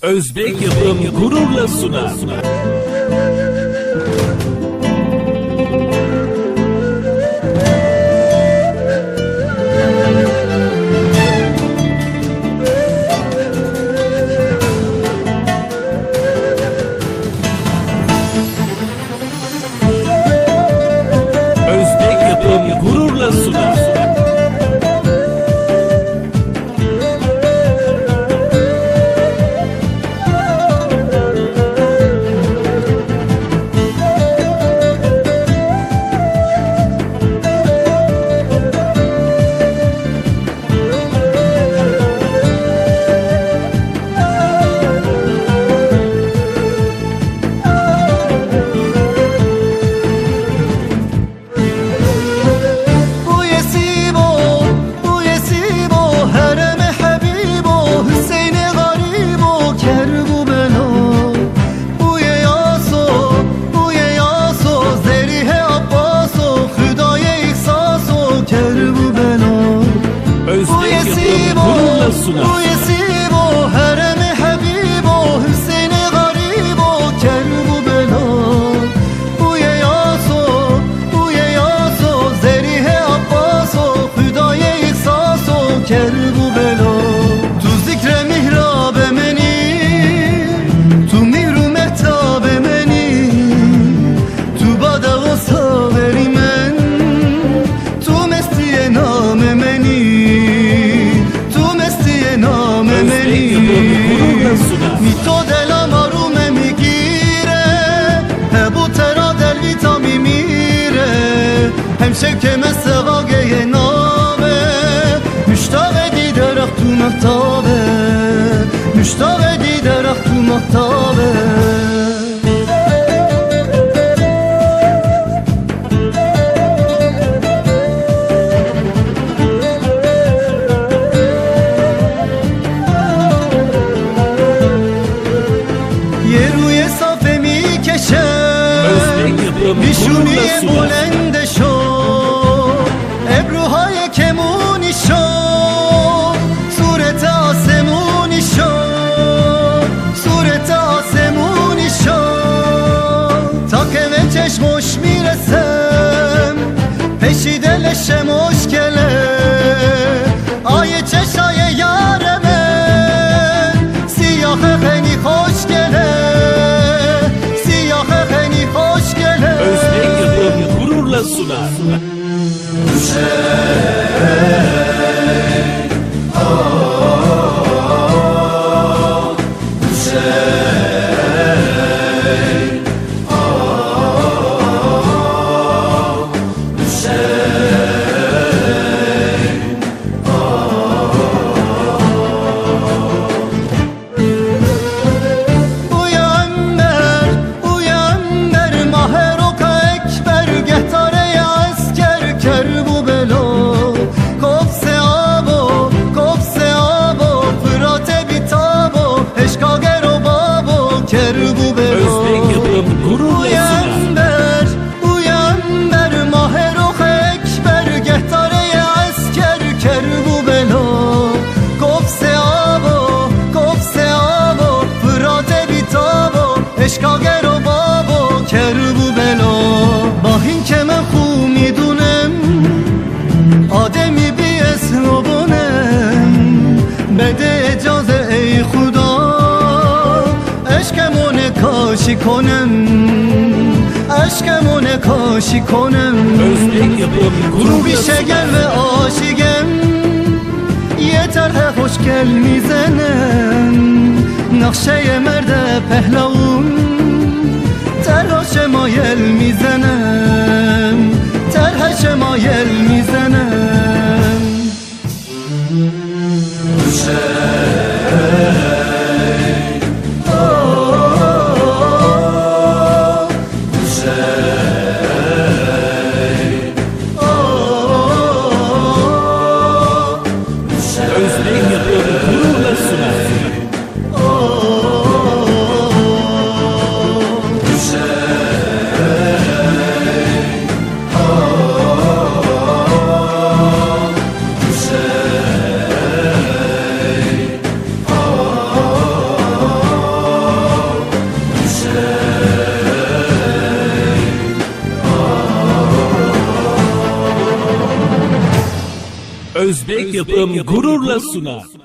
Özbek Yapım gururla sunar. Özbek Yapım gururla sunar. Bu yesibo heremi habibo Hüseyin'i garibo kerbu bela Bu ye yaso zerihe abbaso Hüdaye ihsaso kerbu bela Tu zikre mihrabe meni Tu mihru mehtabe meni Tu bada o saveri men Tu mestiye name meni Mi to dela marume mi gire He bu tera del vita mi mire Hem şevkeme sevageye nave Müştave diderek tu mehtabe Müştave diderek tu mehtabe Bişuniye bulende şo Ebruhaye kemuni şo Surete asemuni şo Surete asemuni şo Tak eve çeşmoş miresem Peşide leşem hoş gele Aye çeşaye yareme Siyahe heni hoş gele Siyahe heni hoş gele Özbek Yapım gururla sunar. Özbek Yapım gururla sunar. Uyanber mahero ekber Gehtareye asker kerbu belo Kopse abo Fırate bitabo Eşka gero babo kerbu belo Bahin kemen khumi dunem Ademi bi esrobonem Bede ecaze ey khuda کاشی کنم عشقمو نکاشی کنم Özbek Yapım رو بی gururla شگر و عاشقم یه طرح خوشگل میزنم نقشه مرد پهلوان طرح شمایل میزنم طرح شمایل میزنم Özbek Yapım gururla sunar. Özbek yapım gururla sunar.